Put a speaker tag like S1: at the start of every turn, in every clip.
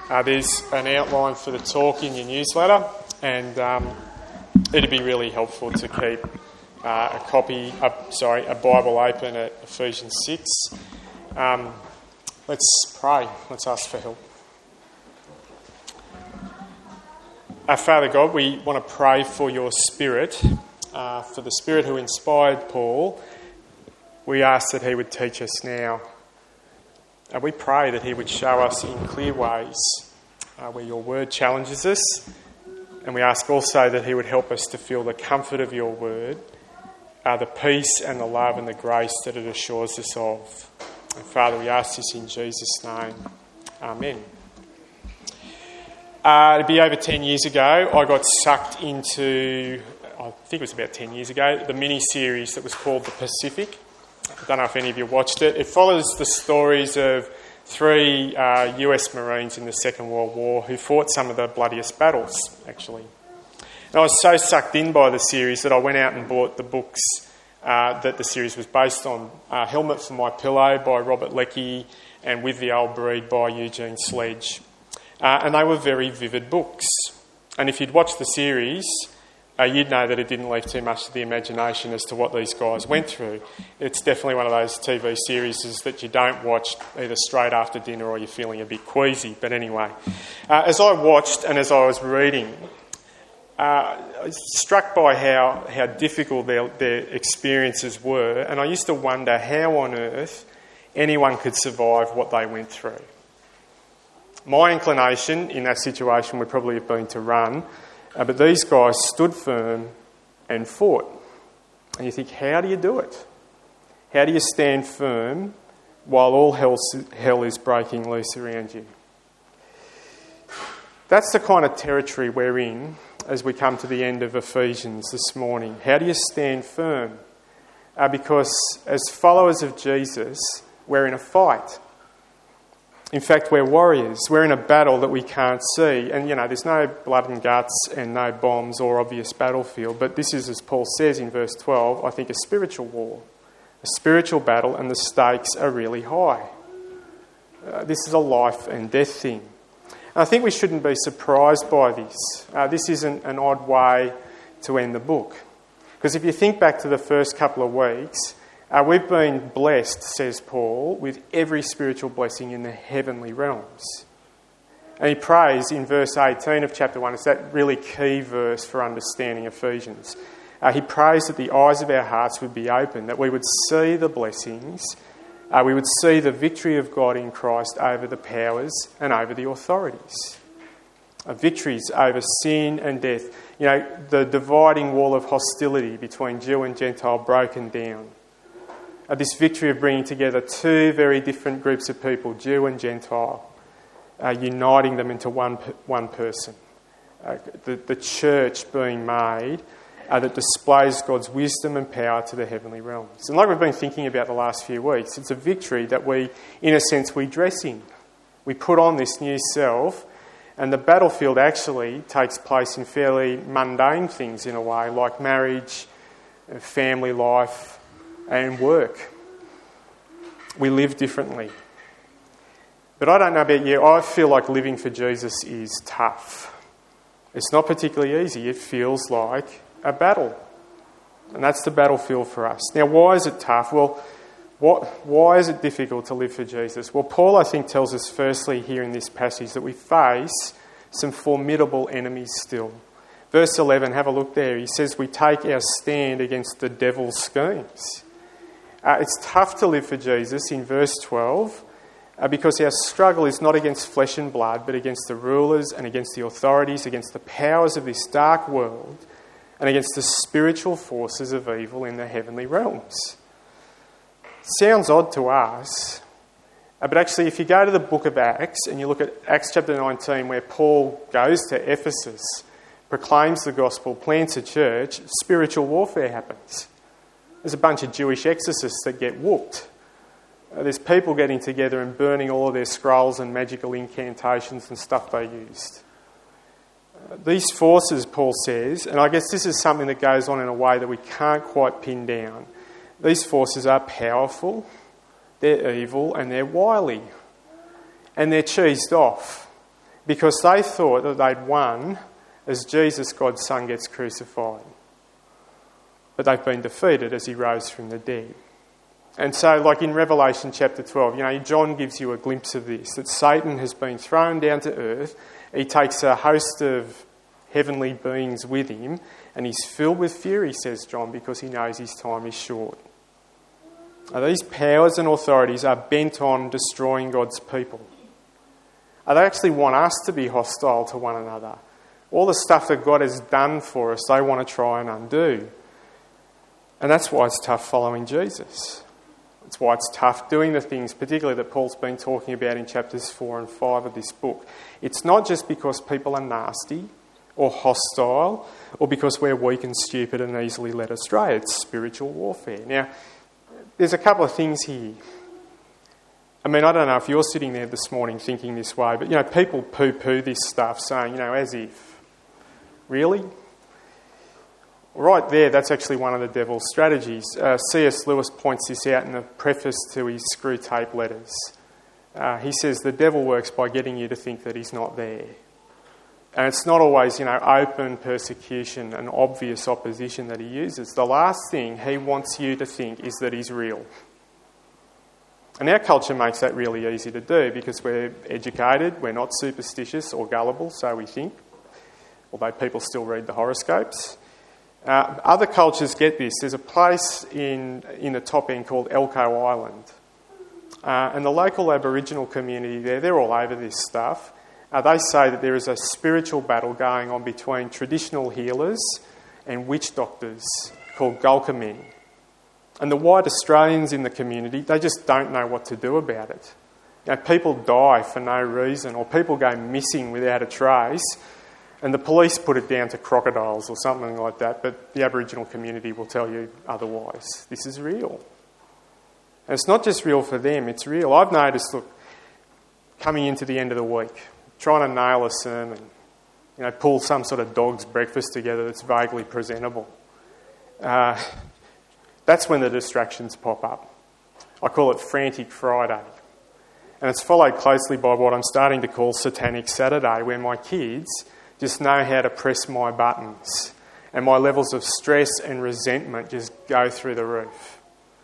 S1: There's an outline for the talk in your newsletter, and it'd be really helpful to keep a Bible open at Ephesians 6. Let's pray. Let's ask for help. Our Father God, we want to pray for your Spirit, for the Spirit who inspired Paul. We ask that he would teach us now. And we pray that he would show us in clear ways where your word challenges us. And we ask also that he would help us to feel the comfort of your word, the peace and the love and the grace that it assures us of. And Father, we ask this in Jesus' name. Amen. It'd be over 10 years ago, I got sucked into, I think it was about 10 years ago, the mini-series that was called The Pacific. I don't know if any of you watched it. It follows the stories of three US Marines in the Second World War who fought some of the bloodiest battles, actually. And I was so sucked in by the series that I went out and bought the books that the series was based on. Helmet for My Pillow by Robert Leckie and With the Old Breed by Eugene Sledge. And they were very vivid books. And if you'd watched the series, you'd know that it didn't leave too much to the imagination as to what these guys went through. It's definitely one of those TV series that you don't watch either straight after dinner or you're feeling a bit queasy. But anyway, as I watched and as I was reading, I was struck by how difficult their experiences were. And I used to wonder how on earth anyone could survive what they went through. My inclination in that situation would probably have been to run, but these guys stood firm and fought. And you think, how do you do it? How do you stand firm while all hell is breaking loose around you? That's the kind of territory we're in as we come to the end of Ephesians this morning. How do you stand firm? Because as followers of Jesus, we're in a fight. In fact, we're warriors. We're in a battle that we can't see. And, there's no blood and guts and no bombs or obvious battlefield. But this is, as Paul says in verse 12, I think a spiritual war, a spiritual battle, and the stakes are really high. This is a life and death thing. And I think we shouldn't be surprised by this. This isn't an odd way to end the book. Because if you think back to the first couple of weeks, we've been blessed, says Paul, with every spiritual blessing in the heavenly realms. And he prays in verse 18 of chapter 1, it's that really key verse for understanding Ephesians. He prays that the eyes of our hearts would be open, that we would see the blessings, we would see the victory of God in Christ over the powers and over the authorities. Victories over sin and death. The dividing wall of hostility between Jew and Gentile broken down. This victory of bringing together two very different groups of people, Jew and Gentile, uniting them into one person. The church being made that displays God's wisdom and power to the heavenly realms. And like we've been thinking about the last few weeks, it's a victory that we, in a sense, we dress in. We put on this new self, and the battlefield actually takes place in fairly mundane things in a way, like marriage, family life, and work. We live differently. But I don't know about you, I feel like living for Jesus is tough. It's not particularly easy. It feels like a battle. And that's the battlefield for us. Now, why is it tough? Well, why is it difficult to live for Jesus? Well, Paul, I think, tells us firstly here in this passage that we face some formidable enemies still. Verse 11, have a look there. He says we take our stand against the devil's schemes. It's tough to live for Jesus in verse 12 because our struggle is not against flesh and blood, but against the rulers and against the authorities, against the powers of this dark world, and against the spiritual forces of evil in the heavenly realms. Sounds odd to us, but actually if you go to the book of Acts and you look at Acts chapter 19 where Paul goes to Ephesus, proclaims the gospel, plants a church, spiritual warfare happens. There's a bunch of Jewish exorcists that get whooped. There's people getting together and burning all of their scrolls and magical incantations and stuff they used. These forces, Paul says, and I guess this is something that goes on in a way that we can't quite pin down. These forces are powerful, they're evil, and they're wily. And they're cheesed off. because they thought that they'd won as Jesus, God's Son, gets crucified. But they've been defeated as he rose from the dead. And so, like in Revelation chapter 12, John gives you a glimpse of this, that Satan has been thrown down to earth. He takes a host of heavenly beings with him, and he's filled with fury, says John, because he knows his time is short. Now, these powers and authorities are bent on destroying God's people. They actually want us to be hostile to one another. All the stuff that God has done for us, they want to try and undo. And that's why it's tough following Jesus. That's why it's tough doing the things, particularly that Paul's been talking about in chapters 4 and 5 of this book. It's not just because people are nasty or hostile or because we're weak and stupid and easily led astray. It's spiritual warfare. Now, there's a couple of things here. I mean, I don't know if you're sitting there this morning thinking this way, but, people poo-poo this stuff saying, as if. Really? Right there, that's actually one of the devil's strategies. C.S. Lewis points this out in the preface to his Screw Tape Letters. He says the devil works by getting you to think that he's not there. And it's not always, open persecution and obvious opposition that he uses. The last thing he wants you to think is that he's real. And our culture makes that really easy to do because we're educated, we're not superstitious or gullible, so we think, although people still read the horoscopes. Other cultures get this. There's a place in the top end called Elcho Island. And the local Aboriginal community there, they're all over this stuff. They say that there is a spiritual battle going on between traditional healers and witch doctors called Gulka men. And the white Australians in the community, they just don't know what to do about it. People die for no reason, or people go missing without a trace, and the police put it down to crocodiles or something like that, but the Aboriginal community will tell you otherwise. This is real. And it's not just real for them, it's real. I've noticed, coming into the end of the week, trying to nail a sermon, pull some sort of dog's breakfast together that's vaguely presentable. That's when the distractions pop up. I call it Frantic Friday. And it's followed closely by what I'm starting to call Satanic Saturday, where my kids just know how to press my buttons and my levels of stress and resentment just go through the roof.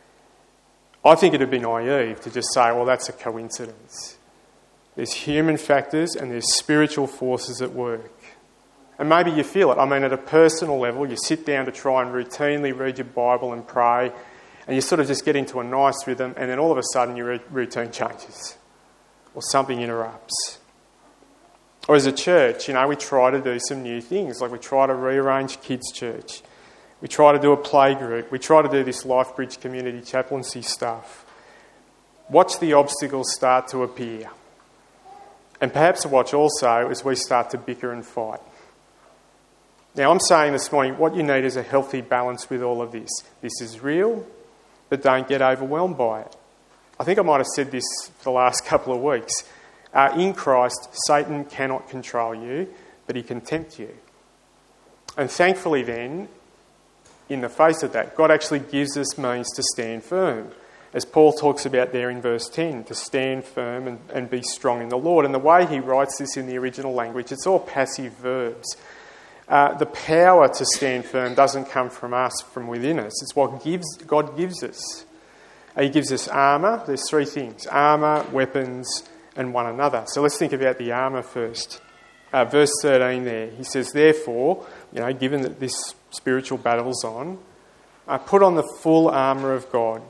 S1: I think it would be naive to just say, well, that's a coincidence. There's human factors and there's spiritual forces at work. And maybe you feel it. I mean, at a personal level, you sit down to try and routinely read your Bible and pray, and you sort of just get into a nice rhythm, and then all of a sudden your routine changes or something interrupts. Or as a church, we try to do some new things, like we try to rearrange kids' church. We try to do a play group. We try to do this LifeBridge community chaplaincy stuff. Watch the obstacles start to appear. And perhaps watch also as we start to bicker and fight. Now, I'm saying this morning, what you need is a healthy balance with all of this. This is real, but don't get overwhelmed by it. I think I might have said this for the last couple of weeks. In Christ, Satan cannot control you, but he can tempt you. And thankfully then, in the face of that, God actually gives us means to stand firm. As Paul talks about there in verse 10, to stand firm and be strong in the Lord. And the way he writes this in the original language, it's all passive verbs. The power to stand firm doesn't come from us, from within us. It's what God gives us. He gives us armour. There's three things: armour, weapons, and one another. So let's think about the armour first. Verse 13 there, he says, therefore, given that this spiritual battle's on, put on the full armour of God,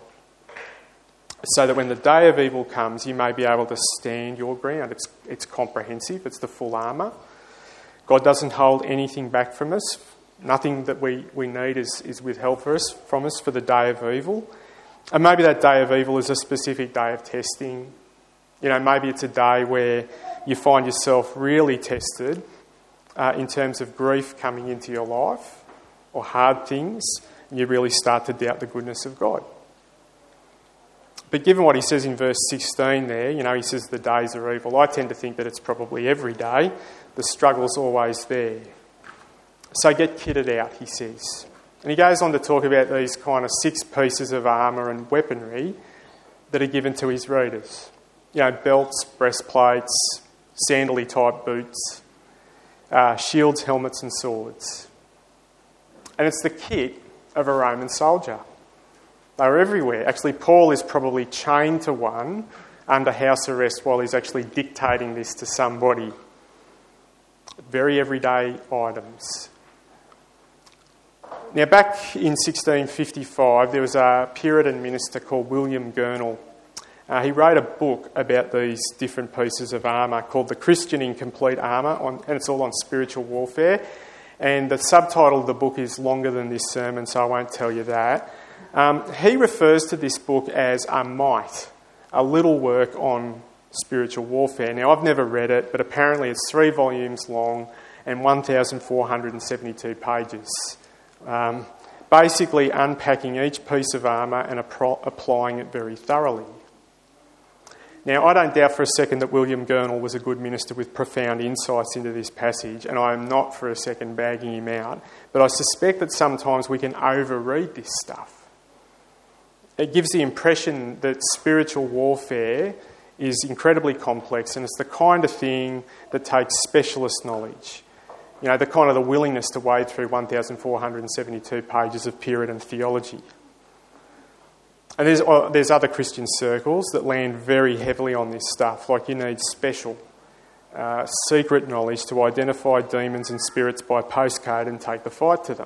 S1: so that when the day of evil comes, you may be able to stand your ground. It's comprehensive. It's the full armour. God doesn't hold anything back from us. Nothing that we need is withheld from us for the day of evil. And maybe that day of evil is a specific day of testing. Maybe it's a day where you find yourself really tested in terms of grief coming into your life or hard things, and you really start to doubt the goodness of God. But given what he says in verse 16 there, he says the days are evil. I tend to think that it's probably every day. The struggle's always there. So get kitted out, he says. And he goes on to talk about these kind of 6 pieces of armour and weaponry that are given to his readers. Belts, breastplates, sandally type boots, shields, helmets and swords. And it's the kit of a Roman soldier. They were everywhere. Actually, Paul is probably chained to one under house arrest while he's actually dictating this to somebody. Very everyday items. Now, back in 1655, there was a Puritan minister called William Gurnall. He wrote a book about these different pieces of armour called The Christian in Complete Armour, and it's all on spiritual warfare. And the subtitle of the book is longer than this sermon, so I won't tell you that. He refers to this book as a mite, a little work on spiritual warfare. Now, I've never read it, but apparently it's 3 volumes long and 1,472 pages. Basically unpacking each piece of armour and applying it very thoroughly. Now, I don't doubt for a second that William Gurnall was a good minister with profound insights into this passage, and I am not for a second bagging him out, but I suspect that sometimes we can overread this stuff. It gives the impression that spiritual warfare is incredibly complex, and it's the kind of thing that takes specialist knowledge. You know, the kind of the willingness to wade through 1,472 pages of Puritan theology. And there's other Christian circles that land very heavily on this stuff, like you need special, secret knowledge to identify demons and spirits by postcode and take the fight to them.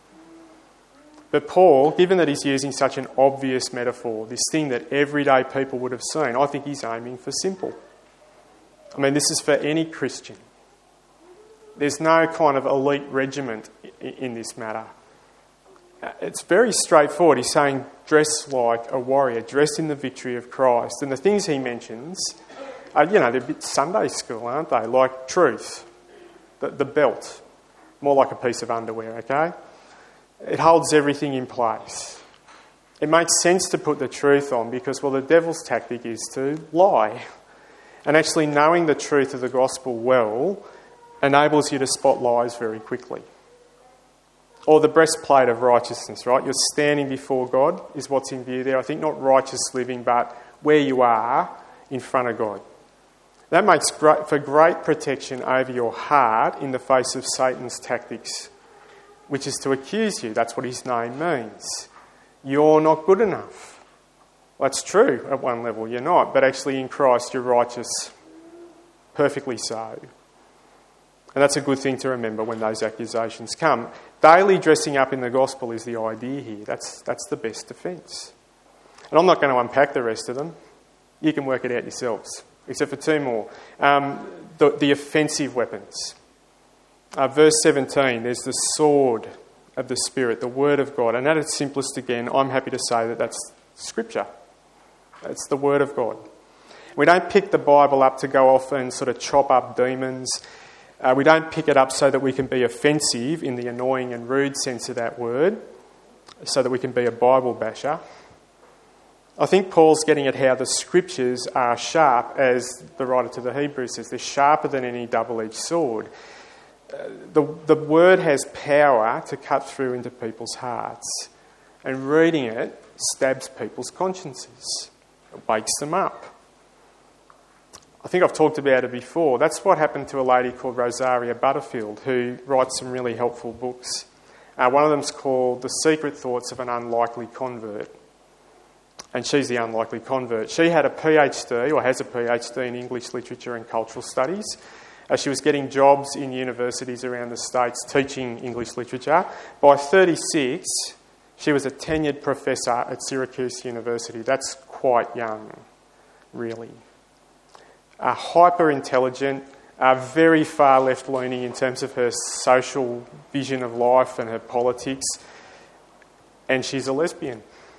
S1: But Paul, given that he's using such an obvious metaphor, this thing that everyday people would have seen, I think he's aiming for simple. I mean, this is for any Christian. There's no kind of elite regiment in this matter. It's very straightforward. He's saying, dress like a warrior, dress in the victory of Christ. And the things he mentions are, they're a bit Sunday school, aren't they? Like truth, the belt, more like a piece of underwear, okay? It holds everything in place. It makes sense to put the truth on because, well, the devil's tactic is to lie. And actually knowing the truth of the gospel well enables you to spot lies very quickly. Or the breastplate of righteousness, right? You're standing before God is what's in view there. I think not righteous living, but where you are in front of God. That makes for great protection over your heart in the face of Satan's tactics, which is to accuse you. That's what his name means. You're not good enough. Well, that's true at one level, you're not. But actually in Christ you're righteous, perfectly so. And that's a good thing to remember when those accusations come. Daily dressing up in the gospel is the idea here. That's the best defence. And I'm not going to unpack the rest of them. You can work it out yourselves, except for 2 more. The offensive weapons. Verse 17, there's the sword of the Spirit, the Word of God. And at its simplest again, I'm happy to say that that's Scripture. It's the Word of God. We don't pick the Bible up to go off and sort of chop up demons. We don't pick it up so that we can be offensive in the annoying and rude sense of that word, so that we can be a Bible basher. I think Paul's getting at how the Scriptures are sharp, as the writer to the Hebrews says. They're sharper than any double-edged sword. The Word has power to cut through into people's hearts, and reading it stabs people's consciences. It wakes them up. I think I've talked about it before. That's what happened to a lady called Rosaria Butterfield, who writes some really helpful books. One of them's called The Secret Thoughts of an Unlikely Convert. And she's the unlikely convert. She had a PhD, or has a PhD in English Literature and Cultural Studies. She was getting jobs in universities around the States teaching English literature. By 36, she was a tenured professor at Syracuse University. That's quite young, really. Hyper-intelligent, very far left-leaning in terms of her social vision of life and her politics, and she's a lesbian.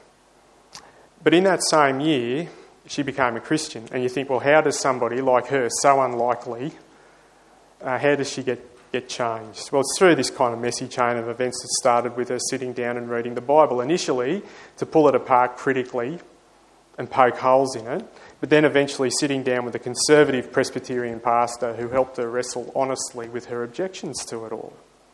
S1: But in that same year, she became a Christian, and you think, well, how does somebody like her, so unlikely, how does she get changed? Well, it's through this kind of messy chain of events that started with her sitting down and reading the Bible, initially to pull it apart critically and poke holes in it, but then eventually sitting down with a conservative Presbyterian pastor who helped her wrestle honestly with her objections to it all.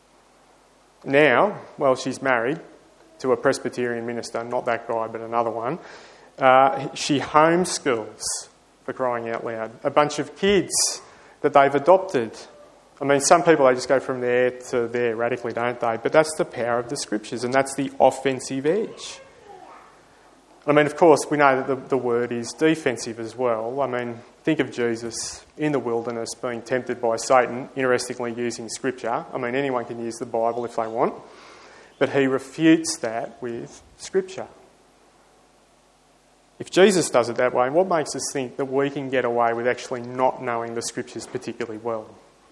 S1: Now, well, she's married to a Presbyterian minister, not that guy, but another one. She homeschools, for crying out loud, a bunch of kids that they've adopted. I mean, some people, they just go from there to there radically, don't they? But that's the power of the Scriptures, and that's the offensive edge. I mean, of course, we know that the word is defensive as well. I mean, think of Jesus in the wilderness being tempted by Satan, interestingly using Scripture. I mean, anyone can use the Bible if they want, but he refutes that with Scripture. If Jesus does it that way, what makes us think that we can get away with actually not knowing the Scriptures particularly well?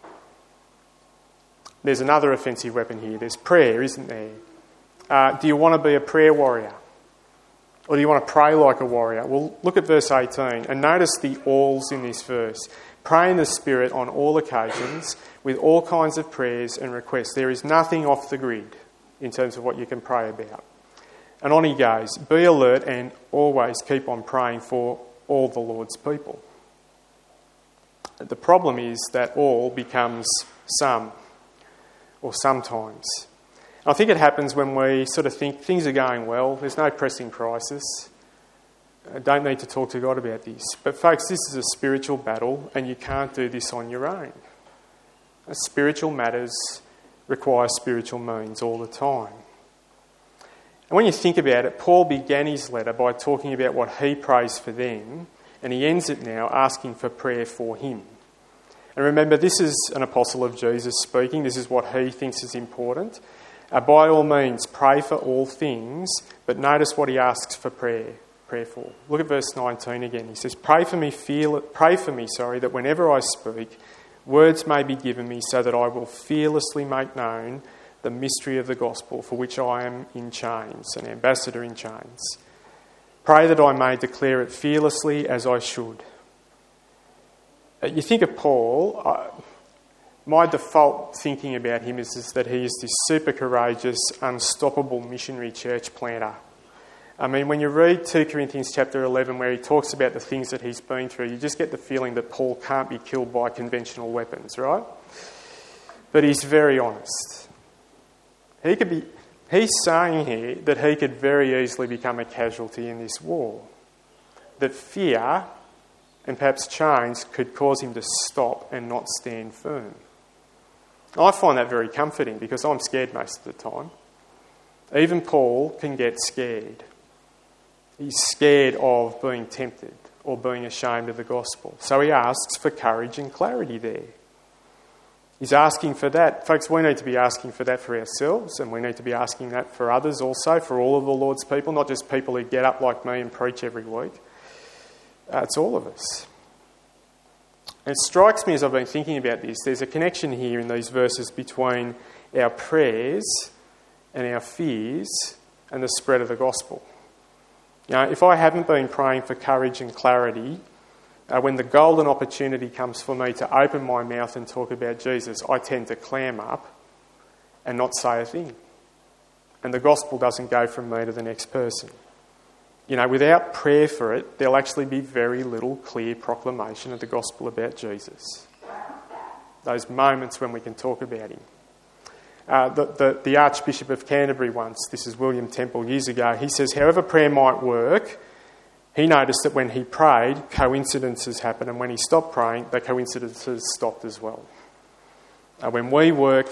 S1: There's another offensive weapon here. There's prayer, isn't there? Do you want to be a prayer warrior? Or do you want to pray like a warrior? Well, look at verse 18 and notice the alls in this verse. Pray in the Spirit on all occasions with all kinds of prayers and requests. There is nothing off the grid in terms of what you can pray about. And on he goes. Be alert and always keep on praying for all the Lord's people. The problem is that all becomes some, or sometimes. I think it happens when we sort of think things are going well, there's no pressing crisis, I don't need to talk to God about this. But folks, this is a spiritual battle and you can't do this on your own. Spiritual matters require spiritual means all the time. And when you think about it, Paul began his letter by talking about what he prays for them, and he ends it now asking for prayer for him. And remember, this is an apostle of Jesus speaking. This is what he thinks is important. By all means, pray for all things, but notice what he asks for prayer for. Look at verse 19 again. He says, Pray for me, that whenever I speak, words may be given me so that I will fearlessly make known the mystery of the gospel, for which I am in chains, an ambassador in chains. Pray that I may declare it fearlessly as I should. You think of Paul, my default thinking about him is that he is this super courageous, unstoppable missionary church planter. I mean, when you read 2 Corinthians chapter 11, where he talks about the things that he's been through, you just get the feeling that Paul can't be killed by conventional weapons, right? But he's very honest. He's saying here that he could very easily become a casualty in this war. That fear and perhaps chains could cause him to stop and not stand firm. I find that very comforting because I'm scared most of the time. Even Paul can get scared. He's scared of being tempted or being ashamed of the gospel. So he asks for courage and clarity there. He's asking for that. Folks, we need to be asking for that for ourselves, and we need to be asking that for others also, for all of the Lord's people, not just people who get up like me and preach every week. It's all of us. And it strikes me as I've been thinking about this, there's a connection here in these verses between our prayers and our fears and the spread of the gospel. You know, if I haven't been praying for courage and clarity, when the golden opportunity comes for me to open my mouth and talk about Jesus, I tend to clam up and not say a thing. And the gospel doesn't go from me to the next person. You know, without prayer for it, there'll actually be very little clear proclamation of the gospel about Jesus. Those moments when we can talk about him. The Archbishop of Canterbury once, this is William Temple years ago, he says, however prayer might work, he noticed that when he prayed, coincidences happened, and when he stopped praying, the coincidences stopped as well. When we work,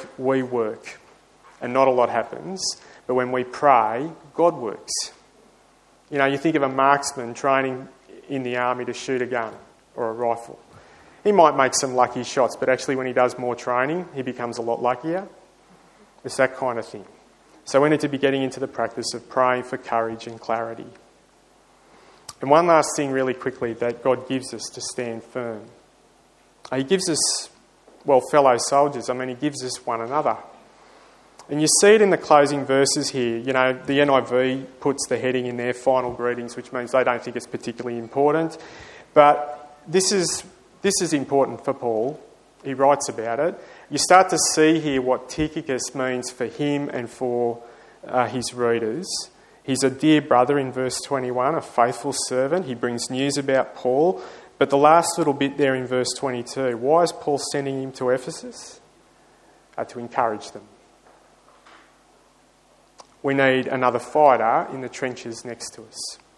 S1: and not a lot happens. But when we pray, God works. You know, you think of a marksman training in the army to shoot a gun or a rifle. He might make some lucky shots, but actually when he does more training, he becomes a lot luckier. It's that kind of thing. So we need to be getting into the practice of praying for courage and clarity. And one last thing really quickly that God gives us to stand firm. He gives us, fellow soldiers. I mean, he gives us one another. And you see it in the closing verses here. You know, the NIV puts the heading in their final greetings, which means they don't think it's particularly important. But this is important for Paul. He writes about it. You start to see here what Tychicus means for him and for his readers. He's a dear brother in verse 21, a faithful servant. He brings news about Paul. But the last little bit there in verse 22, why is Paul sending him to Ephesus? To encourage them. We need another fighter in the trenches next to us.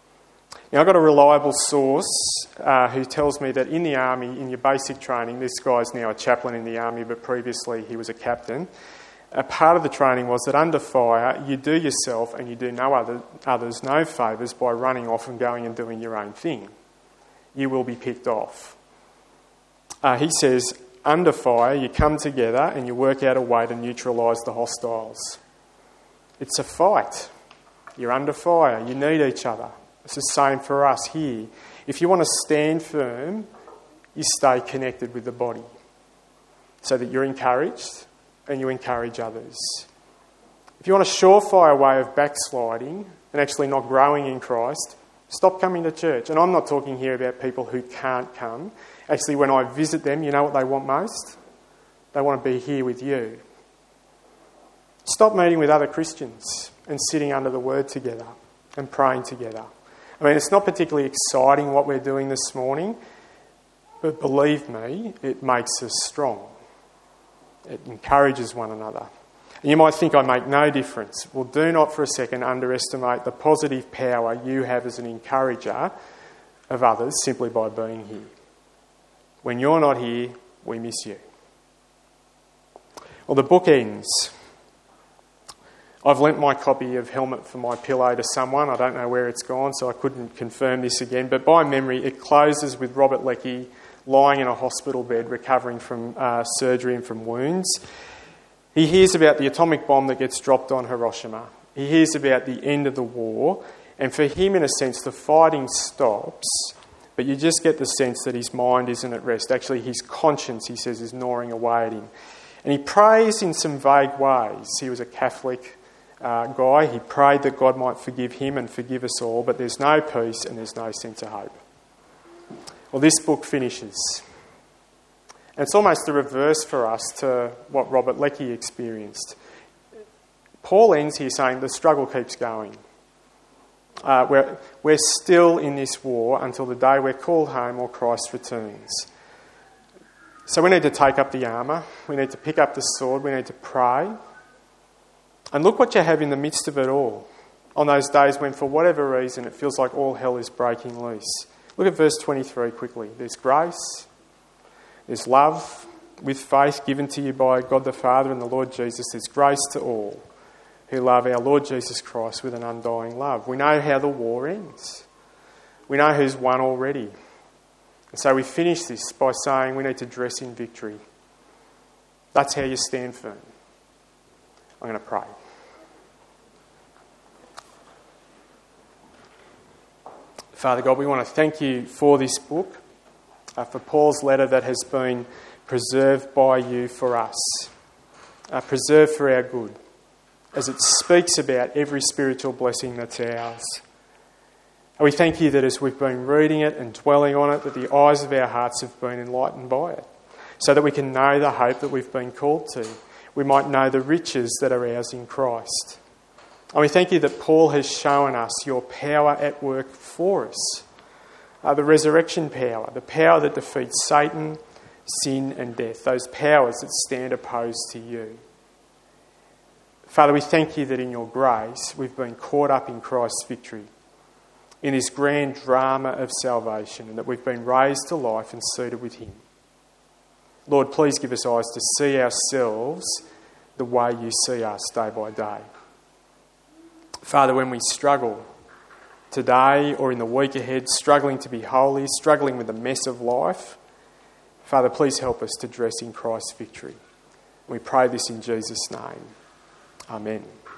S1: Now, I've got a reliable source who tells me that in the army, in your basic training, this guy's now a chaplain in the army, but previously he was a captain. A part of the training was that under fire, you do yourself and you do others no favours by running off and going and doing your own thing. You will be picked off. He says, under fire, you come together and you work out a way to neutralise the hostiles. It's a fight. You're under fire. You need each other. It's the same for us here. If you want to stand firm, you stay connected with the body so that you're encouraged and you encourage others. If you want a surefire way of backsliding and actually not growing in Christ, stop coming to church. And I'm not talking here about people who can't come. Actually, when I visit them, you know what they want most? They want to be here with you. Stop meeting with other Christians and sitting under the Word together and praying together. I mean, it's not particularly exciting what we're doing this morning, but believe me, it makes us strong. It encourages one another. And you might think I make no difference. Well, do not for a second underestimate the positive power you have as an encourager of others simply by being here. When you're not here, we miss you. Well, the book ends. I've lent my copy of Helmet for My Pillow to someone. I don't know where it's gone, so I couldn't confirm this again. But by memory, it closes with Robert Leckie lying in a hospital bed recovering from surgery and from wounds. He hears about the atomic bomb that gets dropped on Hiroshima. He hears about the end of the war. And for him, in a sense, the fighting stops. But you just get the sense that his mind isn't at rest. Actually, his conscience, he says, is gnawing away at him. And he prays in some vague ways. He was a Catholic guy. He prayed that God might forgive him and forgive us all, but there's no peace and there's no sense of hope. Well, this book finishes. And it's almost the reverse for us to what Robert Leckie experienced. Paul ends here saying the struggle keeps going. We're still in this war until the day we're called home or Christ returns. So we need to take up the armour, we need to pick up the sword, we need to pray. And look what you have in the midst of it all. On those days when, for whatever reason, it feels like all hell is breaking loose. Look at verse 23 quickly. There's grace, there's love with faith given to you by God the Father and the Lord Jesus. There's grace to all who love our Lord Jesus Christ with an undying love. We know how the war ends. We know who's won already. And so we finish this by saying we need to dress in victory. That's how you stand firm. I'm going to pray. Father God, we want to thank you for this book, for Paul's letter that has been preserved by you for us, preserved for our good, as it speaks about every spiritual blessing that's ours. And we thank you that as we've been reading it and dwelling on it, that the eyes of our hearts have been enlightened by it, so that we can know the hope that we've been called to. We might know the riches that are ours in Christ. And we thank you that Paul has shown us your power at work for us. The resurrection power, the power that defeats Satan, sin and death, those powers that stand opposed to you. Father, we thank you that in your grace we've been caught up in Christ's victory, in this grand drama of salvation, and that we've been raised to life and seated with him. Lord, please give us eyes to see ourselves the way you see us day by day. Father, when we struggle today or in the week ahead, struggling to be holy, struggling with the mess of life, Father, please help us to dress in Christ's victory. We pray this in Jesus' name. Amen.